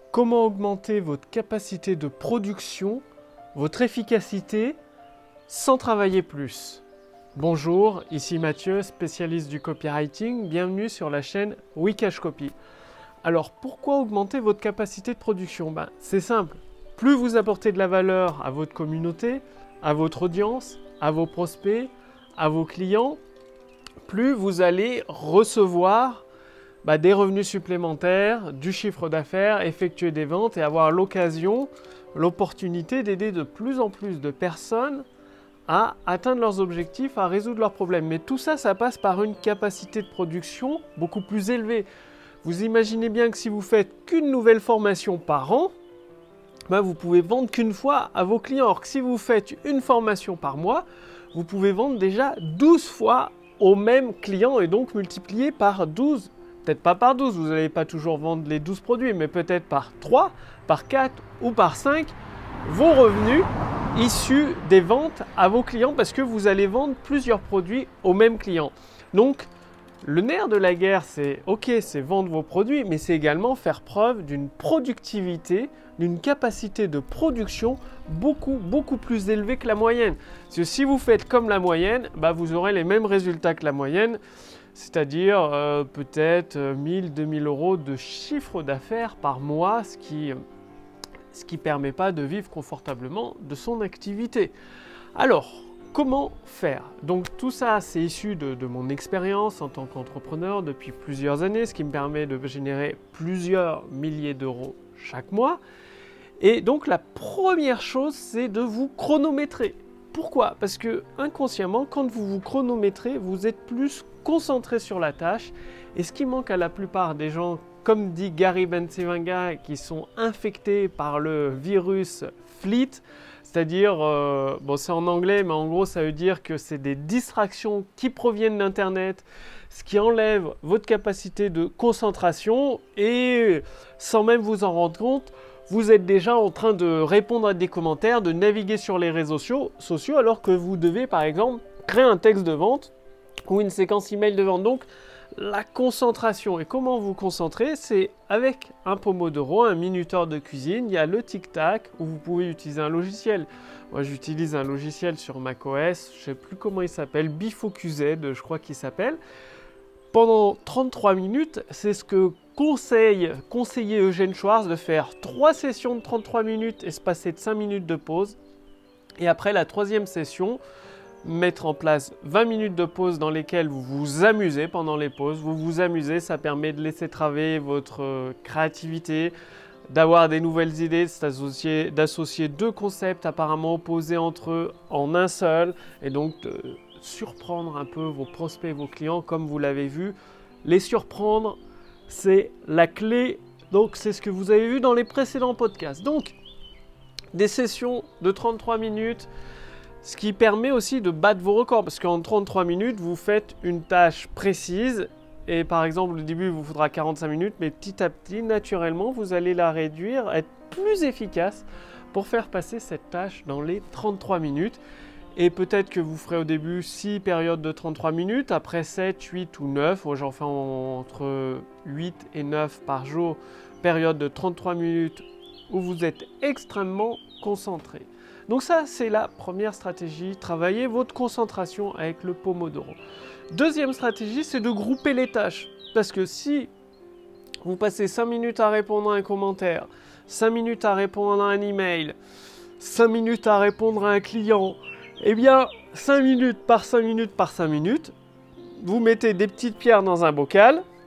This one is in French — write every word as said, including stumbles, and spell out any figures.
Comment augmenter votre capacité de production, votre efficacité, sans travailler plus? Bonjour, ici Mathieu, spécialiste du copywriting. Bienvenue sur la chaîn Wikash Copy. Alors, pourquoi augmenter votre capacité de production? Ben, c'est simple. Plus vous apportez de la valeur à votre communauté, à votre audience, à vos prospects, à vos clients, plus vous allez recevoir bah, des revenus supplémentaires, du chiffre d'affaires, effectuer des ventes et avoir l'occasion, l'opportunité d'aider de plus en plus de personnes à atteindre leurs objectifs, à résoudre leurs problèmes. Mais tout ça, ça passe par une capacité de production beaucoup plus élevée. Vous imaginez bien que si vous faites qu'une nouvelle formation par an, bah, vous pouvez vendre qu'une fois à vos clients. Alors que si vous faites une formation par mois, vous pouvez vendre déjà douze fois aux mêmes clients et donc multiplier par douze. Peut-être pas par douze, vous n'allez pas toujours vendre les douze produits, mais peut-être par trois, par quatre ou par cinq, vos revenus issus des ventes à vos clients parce que vous allez vendre plusieurs produits aux mêmes clients. Donc, le nerf de la guerre, c'est ok, c'est vendre vos produits, mais c'est également faire preuve d'une productivité, d'une capacité de production beaucoup, beaucoup plus élevée que la moyenne. Parce que si vous faites comme la moyenne, bah, vous aurez les mêmes résultats que la moyenne, c'est-à-dire euh, peut-être mille, deux mille euros de chiffre d'affaires par mois, ce qui ce qui ne permet pas de vivre confortablement de son activité. Alors, comment faire? Donc tout ça, c'est issu de, de mon expérience en tant qu'entrepreneur depuis plusieurs années, ce qui me permet de générer plusieurs milliers d'euros chaque mois. Et donc la première chose, c'est de vous chronométrer. Pourquoi? Parce que inconsciemment, quand vous vous chronométrez, vous êtes plus concentré sur la tâche. Et ce qui manque à la plupart des gens, comme dit Gary Bencivenga, qui sont infectés par le virus Fleet, c'est-à-dire, euh, bon c'est en anglais, mais en gros ça veut dire que c'est des distractions qui proviennent d'Internet, ce qui enlève votre capacité de concentration et sans même vous en rendre compte, vous êtes déjà en train de répondre à des commentaires, de naviguer sur les réseaux sociaux alors que vous devez par exemple créer un texte de vente ou une séquence email de vente. Donc la concentration. Et comment vous concentrer? C'est avec un Pomodoro, un minuteur de cuisine. Il y a le tic-tac où vous pouvez utiliser un logiciel. Moi, j'utilise un logiciel sur macOS. Je ne sais plus comment il s'appelle. Bifocused, je crois qu'il s'appelle. Pendant trente-trois minutes, c'est ce que conseille conseiller Eugène Schwartz de faire trois sessions de trente-trois minutes espacées de cinq minutes de pause. Et après la troisième session, mettre en place vingt minutes de pause dans lesquelles vous vous amusez pendant les pauses. Vous vous amusez, ça permet de laisser travailler votre créativité, d'avoir des nouvelles idées, d'associer, d'associer deux concepts apparemment opposés entre eux en un seul et donc de surprendre un peu vos prospects et vos clients comme vous l'avez vu. Les surprendre, c'est la clé. Donc c'est ce que vous avez vu dans les précédents podcasts. Donc des sessions de trente-trois minutes, ce qui permet aussi de battre vos records parce qu'en trente-trois minutes, vous faites une tâche précise et par exemple, au début, il vous faudra quarante-cinq minutes, mais petit à petit, naturellement, vous allez la réduire, être plus efficace pour faire passer cette tâche dans les trente-trois minutes. Et peut-être que vous ferez au début six périodes de trente-trois minutes, après sept, huit ou neuf, moi j'en fais entre huit et neuf par jour, période de trente-trois minutes où vous êtes extrêmement concentré. Donc ça, c'est la première stratégie, travailler votre concentration avec le Pomodoro. Deuxième stratégie, c'est de grouper les tâches. Parce que si vous passez cinq minutes à répondre à un commentaire, cinq minutes à répondre à un email, cinq minutes à répondre à un client, eh bien, cinq minutes par cinq minutes par cinq minutes, vous mettez des petites pierres dans un bocal,